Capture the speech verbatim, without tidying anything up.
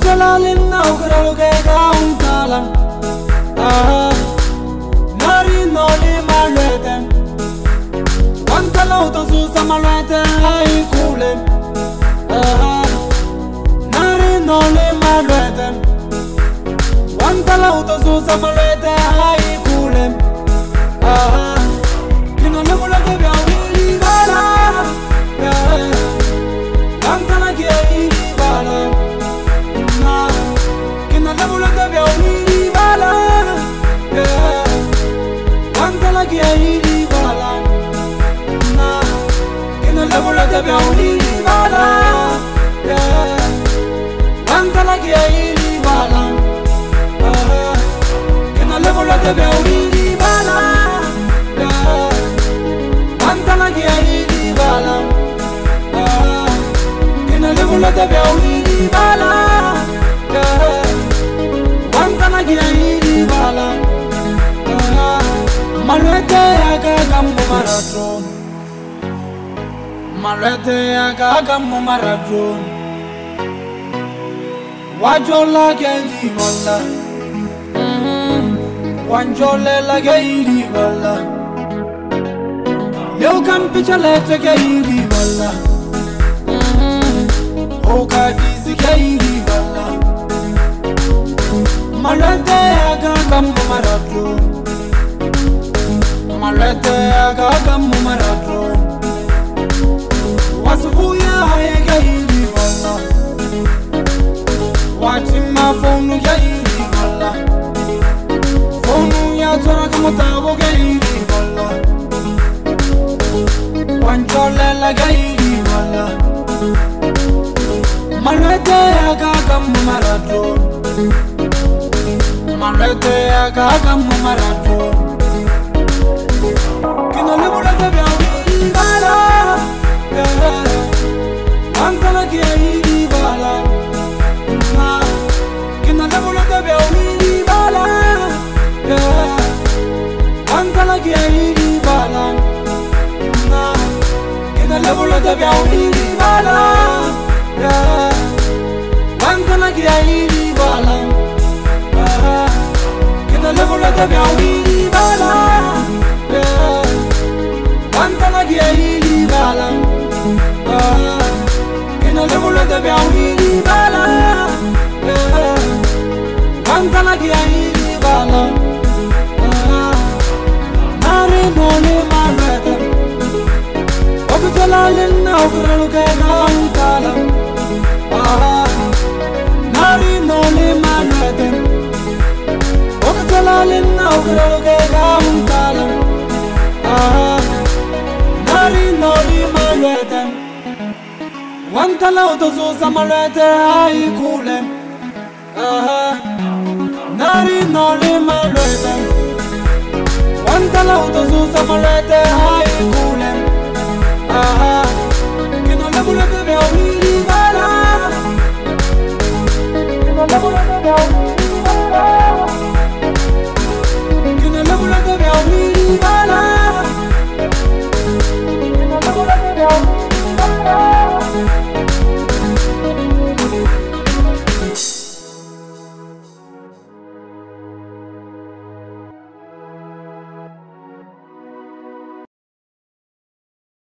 Okujalalin na ukuraluke kauntalan. Ah, nari noli malwete. Wantala utosusa malwete hai kule. Ah, nari noli malwete. Wantala utosusa malwete hai kule. Ah, kino lebula kebya wili bala. Yeah, wantala kia wili bala. Kia ili bala, na kina labula tabi ili bala, yeah. Wantala kia ili bala, kina labula tabi ili bala, yeah. Wantala kia ili bala, kina labula tabi ili bala, yeah. Wantala kia ili bala. Malwete aga mu marathon, malwete aga mu marathon. Wajola geli wala, wanjole la geli wala. Leo kan pichale te geli wala, oka disi geli wala. Malwete aga mu marathon. Malwete aga mu marathon. Wasubuya hayega hili wala. Watima fonu ya hili wala. Fonu ya tora kumutabo ga hili wala. Wanjole la ga hili wala. Malwete aga mu marathon. Malwete aga mu marathon. Kina lebula tabi ili bala, yeah. Wantala kia ili bala, na kina lebula tabi ili bala, yeah. Wantala kia ili bala, na kina lebula tabi ili bala, yeah. Wantala kia ili bala, yeah. Kina lebula tabi ili bala. Wantala kia ili bala, ah, kina lebula tabi ili bala, yeah. Wantala kia ili bala, ah, nari noli malwete. Okujalalin na ukuraluke kauntalan, ah, nari noli malwete. Okujalalin na ukuraluke kauntalan, ah. Nari noli malwete. Wantala utosusa malwete hai kule. Aha. Nari noli malwete. Wantala utosusa malwete hai kule.